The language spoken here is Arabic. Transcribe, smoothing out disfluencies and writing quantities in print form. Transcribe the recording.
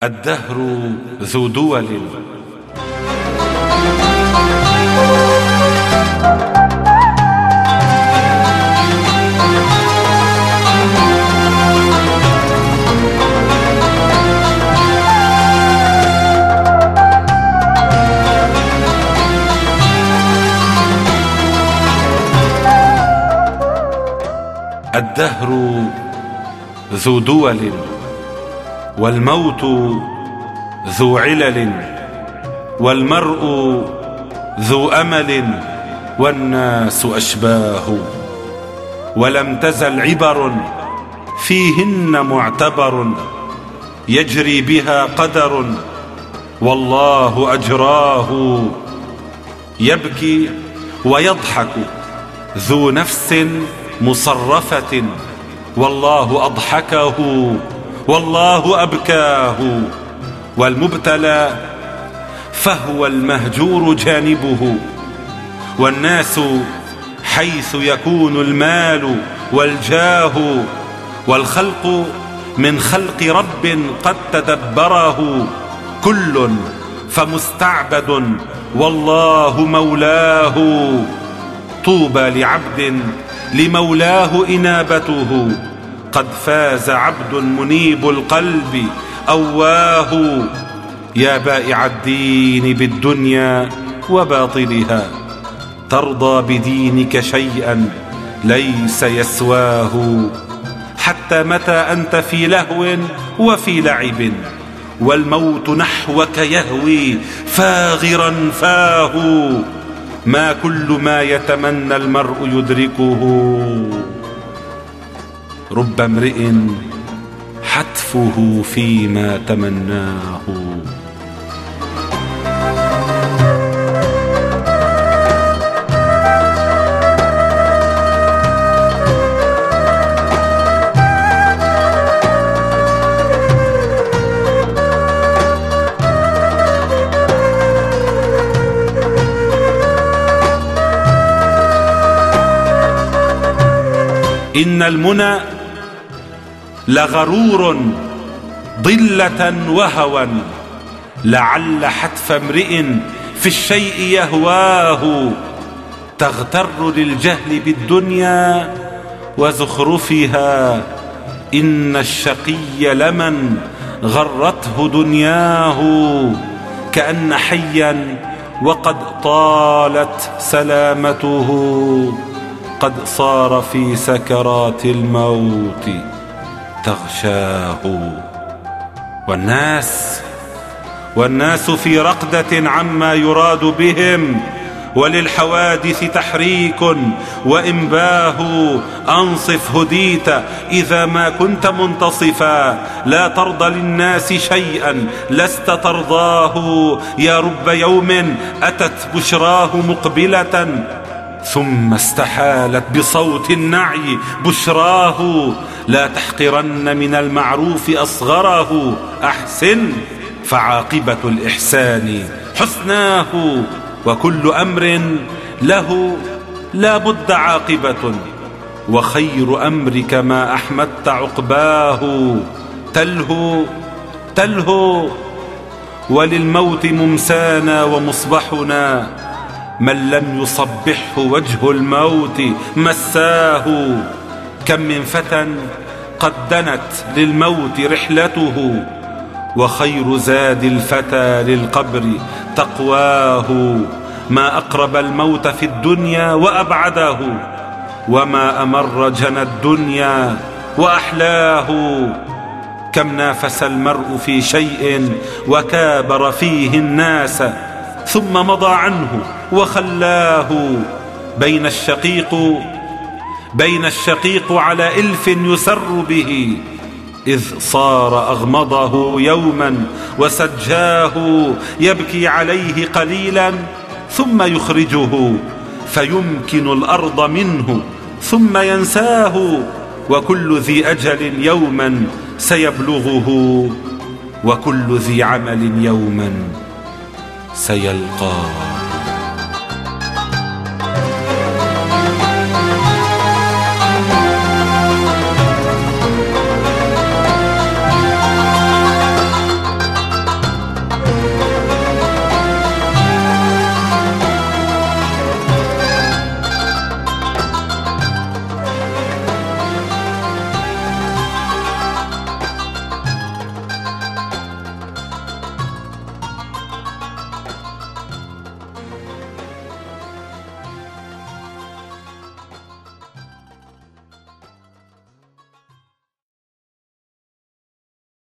الدهر ذو دول. الدهر ذو دول، والموت ذو علل، والمرء ذو أمل، والناس أشباه. ولم تزل عبر فيهن معتبر، يجري بها قدر والله أجراه. يبكي ويضحك ذو نفس مصرفة، والله أضحكه والله أبكاه. والمبتلى فهو المهجور جانبه، والناس حيث يكون المال والجاه. والخلق من خلق رب قد تدبره، كل فمستعبد والله مولاه. طوبى لعبد لمولاه إنابته، قد فاز عبد منيب القلب أواه. يا بائع الدين بالدنيا وباطلها، ترضى بدينك شيئا ليس يسواه. حتى متى أنت في لهو وفي لعب، والموت نحوك يهوي فاغرا فاه. ما كل ما يتمنى المرء يدركه، رب امرئ حتفه فيما تمناه. إن المنى لغرور ضلة وهوى، لعل حتف امرئ في الشيء يهواه. تغتر للجهل بالدنيا وزخرفها، إن الشقي لمن غرته دنياه. كأن حيا وقد طالت سلامته، قد صار في سكرات الموت تغشاه. والناس في رقدة عما يراد بهم، وللحوادث تحريك وإنباه. أنصف هديت إذا ما كنت منتصفا، لا ترضى للناس شيئا لست ترضاه. يا رب يوم أتت بشراه مقبلة، ثم استحالت بصوت النعي بشراه. لا تحقرن من المعروف أصغره، أحسن فعاقبة الإحسان حسناه. وكل أمر له لا بد عاقبة، وخير أمرك ما أحمدت عقباه. تلهو وللموت ممسانا ومصبحنا، من لم يصبحه وجه الموت مساه. كم من فتى قد دنت للموت رحلته، وخير زاد الفتى للقبر تقواه. ما أقرب الموت في الدنيا وأبعده، وما أمر جنى الدنيا وأحلاه. كم نافس المرء في شيء وكابر فيه الناس، ثم مضى عنه وخلاه. بين الشقيق على إلف يسر به، إذ صار أغمضه يوما وسجاه. يبكي عليه قليلا ثم يخرجه، فيمكن الأرض منه ثم ينساه. وكل ذي أجل يوما سيبلغه، وكل ذي عمل يوما سيلقاه.